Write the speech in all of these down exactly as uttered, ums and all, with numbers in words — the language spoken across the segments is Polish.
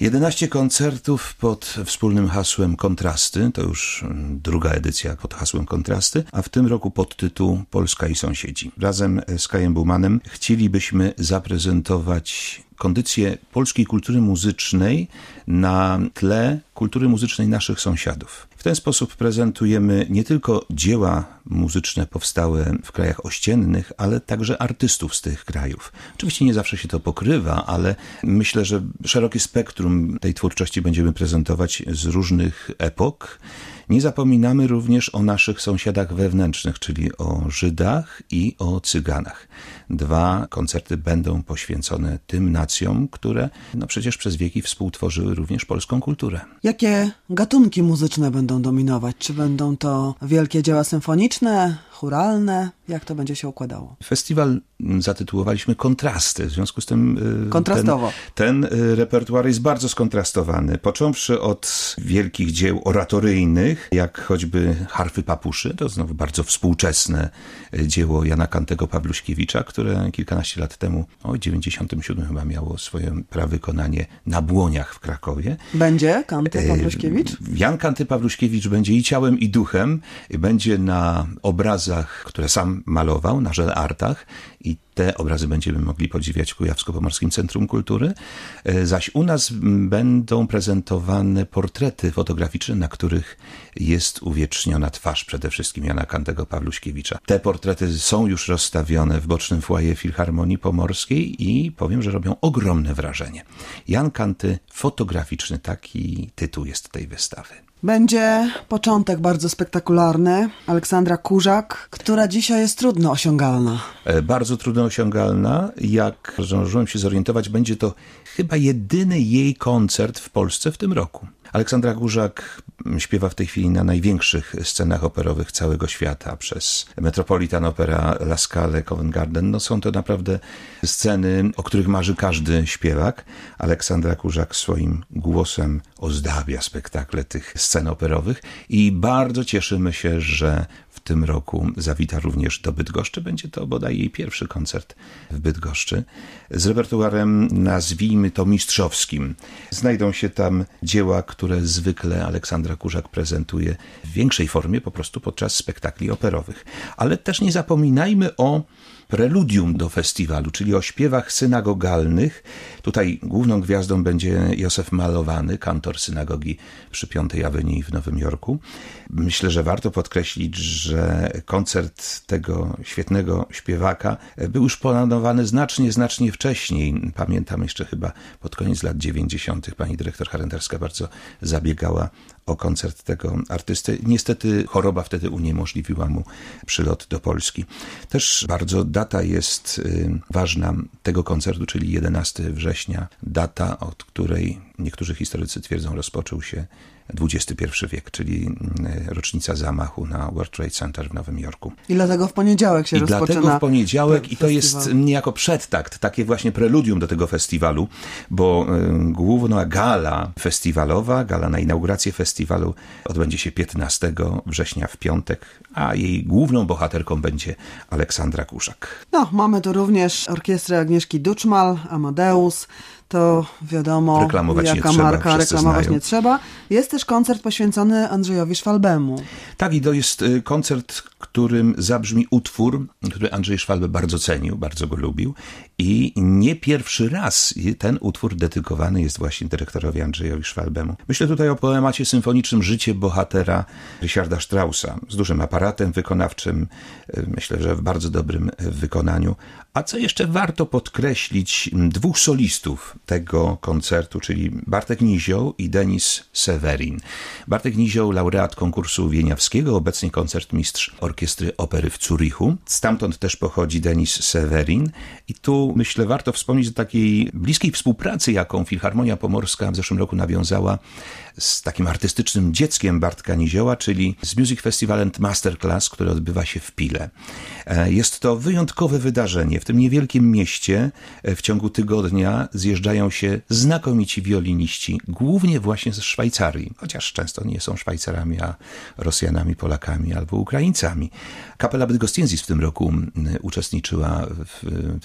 jedenaście koncertów pod wspólnym hasłem Kontrasty, to już druga edycja pod hasłem Kontrasty, a w tym roku podtytuł Polska i sąsiedzi. Razem z Kajem Baumanem chcielibyśmy zaprezentować kondycję polskiej kultury muzycznej na tle kultury muzycznej naszych sąsiadów. W ten sposób prezentujemy nie tylko dzieła muzyczne powstałe w krajach ościennych, ale także artystów z tych krajów. Oczywiście nie zawsze się to pokrywa, ale myślę, że szerokie spektrum tej twórczości będziemy prezentować z różnych epok. Nie zapominamy również o naszych sąsiadach wewnętrznych, czyli o Żydach i o Cyganach. Dwa koncerty będą poświęcone tym nacjom, które no przecież przez wieki współtworzyły również polską kulturę. Jakie gatunki muzyczne będą dominować? Czy będą to wielkie dzieła symfoniczne, chóralne? Jak to będzie się układało? Festiwal zatytułowaliśmy Kontrasty, w związku z tym kontrastowo. Ten, ten repertuar jest bardzo skontrastowany, począwszy od wielkich dzieł oratoryjnych, jak choćby Harfy Papuszy, to znowu bardzo współczesne dzieło Jana Kantego Pawluśkiewicza, które kilkanaście lat temu, o dziewięćdziesiątym siódmym chyba miało swoje prawykonanie na Błoniach w Krakowie. Będzie Kanty Pawluśkiewicz? Jan Kanty Pawluśkiewicz będzie i ciałem, i duchem, będzie na obrazach, które sam malował, na żel artach, i te obrazy będziemy mogli podziwiać w Kujawsko-Pomorskim Centrum Kultury, zaś u nas będą prezentowane portrety fotograficzne, na których jest uwieczniona twarz przede wszystkim Jana Kantego Pawluśkiewicza. Te portrety są już rozstawione w bocznym foyer Filharmonii Pomorskiej i powiem, że robią ogromne wrażenie. Jan Kanty fotograficzny, taki tytuł jest tej wystawy. Będzie początek bardzo spektakularny. Aleksandra Kurzak, która dzisiaj jest trudno osiągalna. Bardzo trudno osiągalna. Jak zdążyłem się zorientować, będzie to chyba jedyny jej koncert w Polsce w tym roku. Aleksandra Kurzak śpiewa w tej chwili na największych scenach operowych całego świata, przez Metropolitan Opera, La Scala, Covent Garden. No są to naprawdę sceny, o których marzy każdy śpiewak. Aleksandra Kurzak swoim głosem ozdabia spektakle tych scen operowych i bardzo cieszymy się, że w tym roku zawita również do Bydgoszczy. Będzie to bodaj jej pierwszy koncert w Bydgoszczy. Z repertuarem, nazwijmy to mistrzowskim. Znajdą się tam dzieła, które zwykle Aleksandra Kurzak prezentuje w większej formie po prostu podczas spektakli operowych. Ale też nie zapominajmy o preludium do festiwalu, czyli o śpiewach synagogalnych. Tutaj główną gwiazdą będzie Józef Malowany, kantor synagogi przy Piątej Awenii w Nowym Jorku. Myślę, że warto podkreślić, że koncert tego świetnego śpiewaka był już planowany znacznie, znacznie wcześniej. Pamiętam jeszcze chyba pod koniec lat dziewięćdziesiątych pani dyrektor Harendarska bardzo zabiegała o koncert tego artysty. Niestety choroba wtedy uniemożliwiła mu przylot do Polski. Też bardzo data jest y, ważna tego koncertu, czyli jedenastego września. Data, od której niektórzy historycy twierdzą, rozpoczął się dwudziesty pierwszy wiek, czyli rocznica zamachu na World Trade Center w Nowym Jorku. I dlatego w poniedziałek się I rozpoczyna. I dlatego w poniedziałek i to festiwal. Jest niejako przedtakt, takie właśnie preludium do tego festiwalu, bo y, główna gala festiwalowa, gala na inaugurację festiwalu odbędzie się piętnastego września w piątek, a jej główną bohaterką będzie Aleksandra Kurzak. No, mamy tu również orkiestrę Agnieszki Duczmal, Amadeus. To wiadomo, reklamować jaka nie trzeba, marka, reklamować znają. nie trzeba. Jest też koncert poświęcony Andrzejowi Szwalbemu. Tak, i to jest koncert, którym zabrzmi utwór, który Andrzej Szwalbe bardzo cenił, bardzo go lubił. I nie pierwszy raz ten utwór dedykowany jest właśnie dyrektorowi Andrzejowi Szwalbemu. Myślę tutaj o poemacie symfonicznym Życie bohatera Ryszarda Straussa z dużym aparatem wykonawczym, myślę, że w bardzo dobrym wykonaniu. A co jeszcze warto podkreślić, dwóch solistów tego koncertu, czyli Bartek Nizioł i Denis Severin. Bartek Nizioł, laureat konkursu wieniawskiego, obecnie koncertmistrz Orkiestry Opery w Zurichu. Stamtąd też pochodzi Denis Severin. I tu, myślę, warto wspomnieć o takiej bliskiej współpracy, jaką Filharmonia Pomorska w zeszłym roku nawiązała z takim artystycznym dzieckiem Bartka Nizioła, czyli z Music Festival and Masterclass, które odbywa się w Pile. Jest to wyjątkowe wydarzenie. W tym niewielkim mieście w ciągu tygodnia zjeżdżają się znakomici wioliniści, głównie właśnie z Szwajcarii, chociaż często nie są Szwajcarami, a Rosjanami, Polakami albo Ukraińcami. Kapela Bydgoszcz w tym roku uczestniczyła w tym Music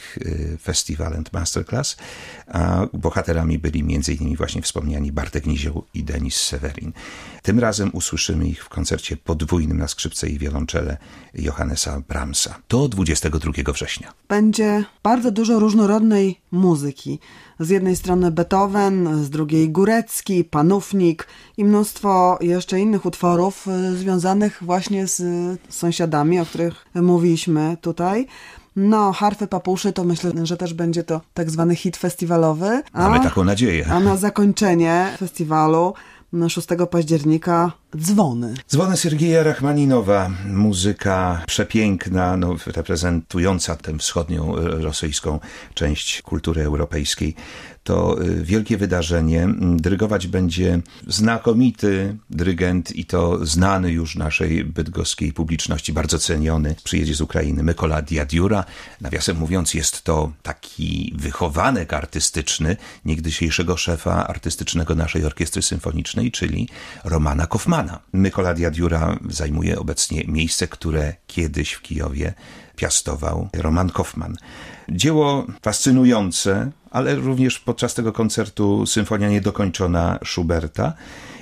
Festival and Masterclass, a bohaterami byli między innymi właśnie wspomniani Bartek Nizioł i Denis Severin. Tym razem usłyszymy ich w koncercie podwójnym na skrzypce i wiolonczele Johannesa Brahmsa. To dwudziestego drugiego września. Będzie bardzo dużo różnorodnej muzyki. Z jednej strony Beethoven, z drugiej Górecki, Panównik i mnóstwo jeszcze innych utworów związanych właśnie z sąsiadami, o których mówiliśmy tutaj. No, harfy, papuszy, to myślę, że też będzie to tak zwany hit festiwalowy. A, Mamy taką nadzieję. A na zakończenie festiwalu szóstego października dzwony. Dzwony Sergieja Rachmaninowa, muzyka przepiękna, no, reprezentująca tę wschodnią rosyjską część kultury europejskiej. To wielkie wydarzenie. Dyrygować będzie znakomity dyrygent i to znany już naszej bydgoskiej publiczności, bardzo ceniony. Przyjedzie z Ukrainy Mykola Diadiura. Nawiasem mówiąc, jest to taki wychowanek artystyczny niegdysiejszego szefa artystycznego naszej orkiestry symfonicznej, czyli Romana Kaufmana. Mykola Diadiura zajmuje obecnie miejsce, które kiedyś w Kijowie piastował Roman Kaufman. Dzieło fascynujące, ale również podczas tego koncertu symfonia niedokończona Schuberta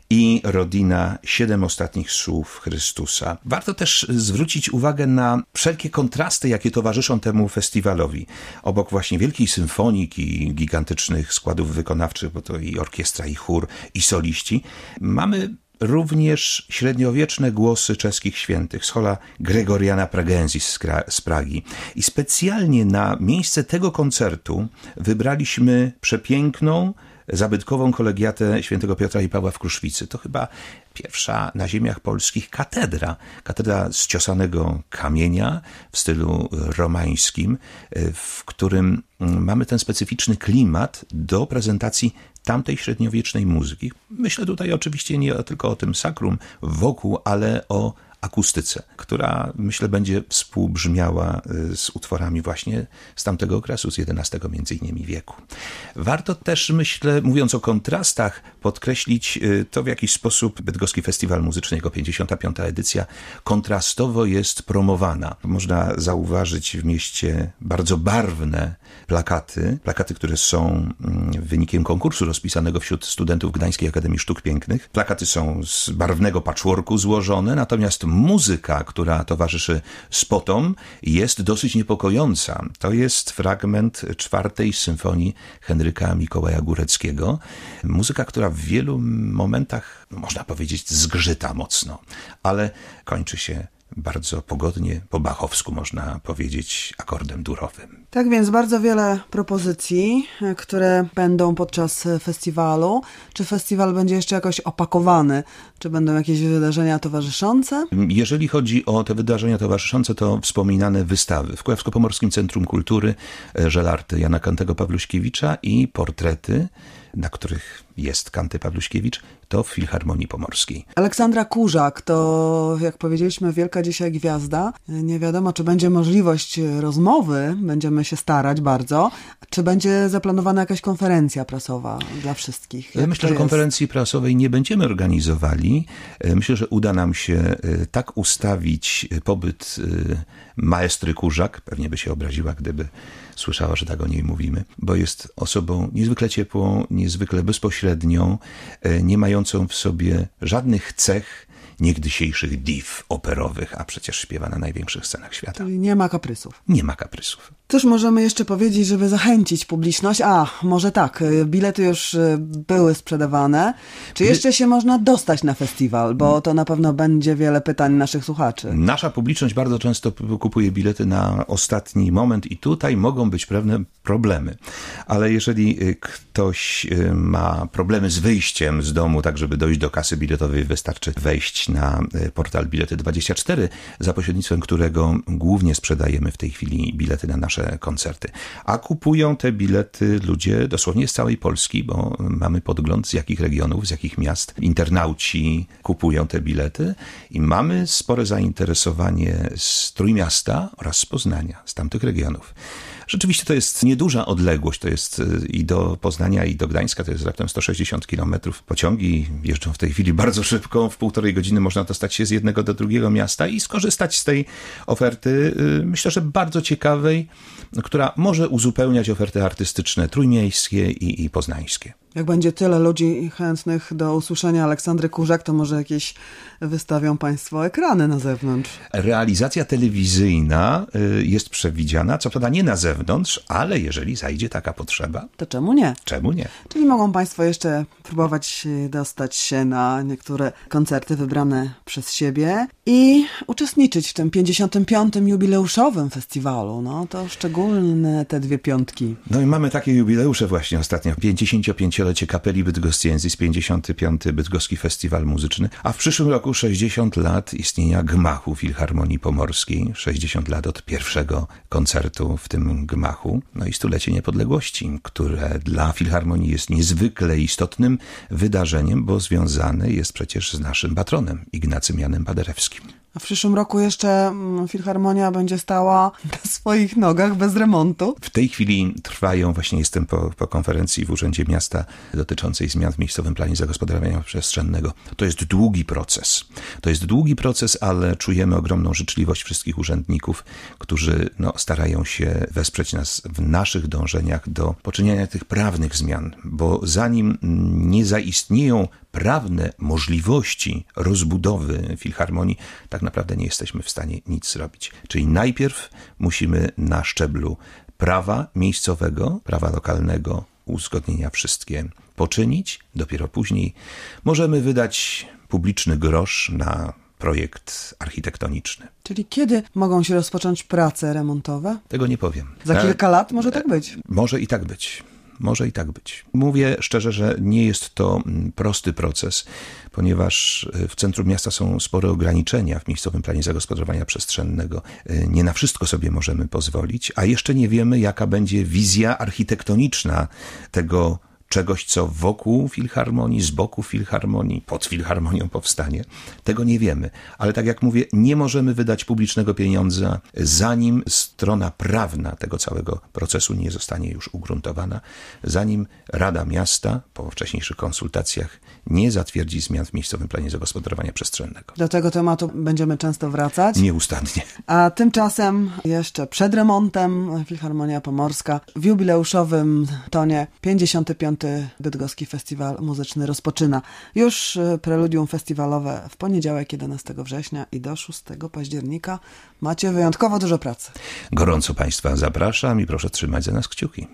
i Rodina Siedem ostatnich słów Chrystusa. Warto też zwrócić uwagę na wszelkie kontrasty, jakie towarzyszą temu festiwalowi. Obok właśnie wielkiej symfoniki, gigantycznych składów wykonawczych, bo to i orkiestra, i chór, i soliści, mamy również średniowieczne głosy czeskich świętych, schola Gregoriana Pragensis z Pragi. I specjalnie na miejsce tego koncertu wybraliśmy przepiękną, zabytkową kolegiatę świętego Piotra i Pawła w Kruszwicy. To chyba pierwsza na ziemiach polskich katedra. Katedra z ciosanego kamienia w stylu romańskim, w którym mamy ten specyficzny klimat do prezentacji tamtej średniowiecznej muzyki. Myślę tutaj oczywiście nie tylko o tym sakrum wokół, ale o akustyce, która myślę będzie współbrzmiała z utworami właśnie z tamtego okresu, z jedenastego między innymi wieku. Warto też, myślę, mówiąc o kontrastach, podkreślić to, w jaki sposób Bydgoski Festiwal Muzyczny, jego pięćdziesiąta piąta edycja, kontrastowo jest promowana. Można zauważyć w mieście bardzo barwne plakaty, plakaty, które są wynikiem konkursu rozpisanego wśród studentów Gdańskiej Akademii Sztuk Pięknych. Plakaty są z barwnego patchworku złożone, natomiast muzyka, która towarzyszy spotom, jest dosyć niepokojąca. To jest fragment czwartej symfonii Henryka Mikołaja Góreckiego. Muzyka, która w wielu momentach, można powiedzieć, zgrzyta mocno, ale kończy się bardzo pogodnie, po bachowsku można powiedzieć, akordem durowym. Tak więc bardzo wiele propozycji, które będą podczas festiwalu. Czy festiwal będzie jeszcze jakoś opakowany? Czy będą jakieś wydarzenia towarzyszące? Jeżeli chodzi o te wydarzenia towarzyszące, to wspominane wystawy. W Kujawsko-Pomorskim Centrum Kultury żelarty Jana Kantego Pawluśkiewicza i portrety, na których jest Kanty Pawluśkiewicz, to w Filharmonii Pomorskiej. Aleksandra Kurzak to, jak powiedzieliśmy, wielka dzisiaj gwiazda. Nie wiadomo, czy będzie możliwość rozmowy, będziemy się starać bardzo. Czy będzie zaplanowana jakaś konferencja prasowa dla wszystkich? Jak Myślę, że konferencji prasowej nie będziemy organizowali. Myślę, że uda nam się tak ustawić pobyt maestry Kurzak, pewnie by się obraziła, gdyby słyszała, że tak o niej mówimy, bo jest osobą niezwykle ciepłą, niezwykle bezpośrednią, nie mającą w sobie żadnych cech niegdysiejszych div operowych, a przecież śpiewa na największych scenach świata. Czyli nie ma kaprysów. Nie ma kaprysów. Cóż możemy jeszcze powiedzieć, żeby zachęcić publiczność? A, może tak, bilety już były sprzedawane. Czy jeszcze się można dostać na festiwal? Bo to na pewno będzie wiele pytań naszych słuchaczy. Nasza publiczność bardzo często kupuje bilety na ostatni moment i tutaj mogą być pewne problemy. Ale jeżeli ktoś ma problemy z wyjściem z domu, tak żeby dojść do kasy biletowej, wystarczy wejść na portal Bilety dwadzieścia cztery, za pośrednictwem którego głównie sprzedajemy w tej chwili bilety na nasze koncerty. A kupują te bilety ludzie dosłownie z całej Polski, bo mamy podgląd z jakich regionów, z jakich miast internauci kupują te bilety i mamy spore zainteresowanie z Trójmiasta oraz z Poznania, z tamtych regionów. Rzeczywiście to jest nieduża odległość, to jest i do Poznania, i do Gdańska, to jest raptem sto sześćdziesiąt kilometrów. Pociągi jeżdżą w tej chwili bardzo szybko, w półtorej godziny można dostać się z jednego do drugiego miasta i skorzystać z tej oferty, myślę, że bardzo ciekawej, która może uzupełniać oferty artystyczne trójmiejskie i, i poznańskie. Jak będzie tyle ludzi chętnych do usłyszenia Aleksandry Kurzak, to może jakieś wystawią Państwo ekrany na zewnątrz? Realizacja telewizyjna jest przewidziana, co prawda nie na zewnątrz, ale jeżeli zajdzie taka potrzeba... To czemu nie? Czemu nie? Czyli mogą Państwo jeszcze próbować dostać się na niektóre koncerty wybrane przez siebie i uczestniczyć w tym pięćdziesiątym piątym jubileuszowym festiwalu. No to szczególne te dwie piątki. No i mamy takie jubileusze właśnie ostatnio. pięćdziesięciopięciolecie Kapeli Bydgoszcjensis, pięćdziesiąty piąty Bydgoski Festiwal Muzyczny, a w przyszłym roku sześćdziesiąt lat istnienia gmachu Filharmonii Pomorskiej, sześćdziesiąt lat od pierwszego koncertu w tym gmachu, no i stulecie niepodległości, które dla Filharmonii jest niezwykle istotnym wydarzeniem, bo związane jest przecież z naszym patronem, Ignacym Janem Paderewskim. A w przyszłym roku jeszcze Filharmonia będzie stała na swoich nogach bez remontu. W tej chwili trwają, właśnie jestem po, po konferencji w Urzędzie Miasta dotyczącej zmian w miejscowym planie zagospodarowania przestrzennego. To jest długi proces. To jest długi proces, ale czujemy ogromną życzliwość wszystkich urzędników, którzy no, starają się wesprzeć nas w naszych dążeniach do poczyniania tych prawnych zmian, bo zanim nie zaistnieją prawne możliwości rozbudowy Filharmonii, tak naprawdę nie jesteśmy w stanie nic zrobić. Czyli najpierw musimy na szczeblu prawa miejscowego, prawa lokalnego, uzgodnienia wszystkie poczynić, dopiero później możemy wydać publiczny grosz na projekt architektoniczny. Czyli kiedy mogą się rozpocząć prace remontowe? Tego nie powiem. Za kilka lat może tak być? Może i tak być. Może i tak być. Mówię szczerze, że nie jest to prosty proces, ponieważ w centrum miasta są spore ograniczenia w miejscowym planie zagospodarowania przestrzennego. Nie na wszystko sobie możemy pozwolić, a jeszcze nie wiemy, jaka będzie wizja architektoniczna tego czegoś, co wokół Filharmonii, z boku Filharmonii, pod Filharmonią powstanie. Tego nie wiemy. Ale tak jak mówię, nie możemy wydać publicznego pieniądza, zanim strona prawna tego całego procesu nie zostanie już ugruntowana, zanim Rada Miasta po wcześniejszych konsultacjach nie zatwierdzi zmian w miejscowym planie zagospodarowania przestrzennego. Do tego tematu będziemy często wracać. Nieustannie. A tymczasem jeszcze przed remontem Filharmonia Pomorska w jubileuszowym tonie pięćdziesiąty piąty Bydgoski Festiwal Muzyczny rozpoczyna. Już preludium festiwalowe w poniedziałek jedenastego września i do szóstego października macie wyjątkowo dużo pracy. Gorąco Państwa zapraszam i proszę trzymać za nas kciuki.